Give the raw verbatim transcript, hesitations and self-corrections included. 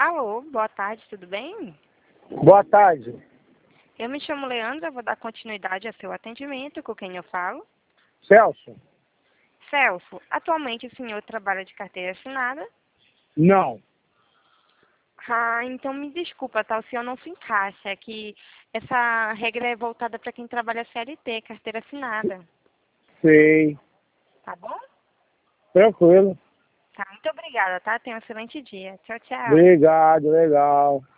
Alô, boa tarde, tudo bem? Boa tarde. Eu me chamo Leandra, vou dar continuidade ao seu atendimento, com quem eu falo. Celso? Celso, atualmente o senhor trabalha de carteira assinada? Não. Ah, então me desculpa, tá? O senhor não se encaixa, é que essa regra é voltada para quem trabalha C L T, carteira assinada. Sei. Tá bom? Tranquilo. Tá, muito obrigada, tá? Tenha um excelente dia. Tchau, tchau. Obrigado, legal.